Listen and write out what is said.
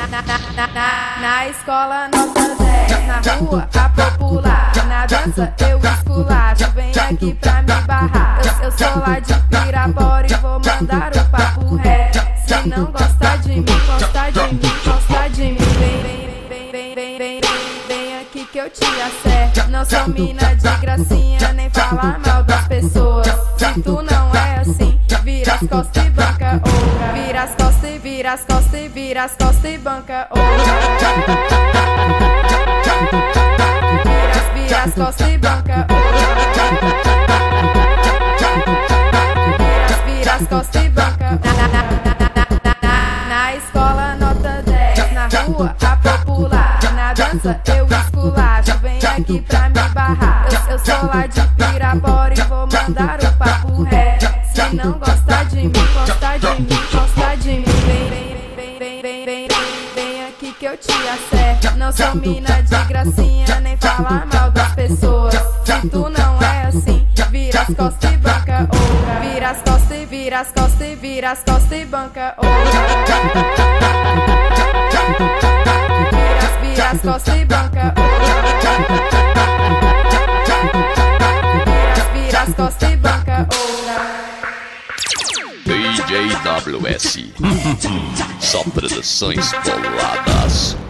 Na escola nota 10, na rua a popular, na dança eu esculacho, vem aqui pra me barrar. Eu sou lá de Pirapora e vou mandar o papo reto. Se não gosta de mim, gosta de mim, gosta de mim, vem aqui que eu te acerto. Não sou mina de gracinha, nem falar mal das pessoas. Se tu não é assim, vira as costas e banca outra. Vira as costas e vira as costas e vira as costas e banca outra. Vira as costas e banca outra. Vira as costas e banca outra. Na escola nota 10, na rua a popular, na dança eu esculacho, vem aqui pra me barrar. Eu sou lá de Pirapora e vou mandar o papo reto. Se não gosta de mim, gosta de mim, gosta de mim, vem aqui que eu te acerto. Não sou mina de gracinha, nem falar mal das pessoas. Se tu não é assim, vira as costas e banca outra. Vira as costas e vira as costas e vira as costas e banca outra. Vira as costas e banca outra. Vira as costas e banca outra. DJ WS, só produções boladas.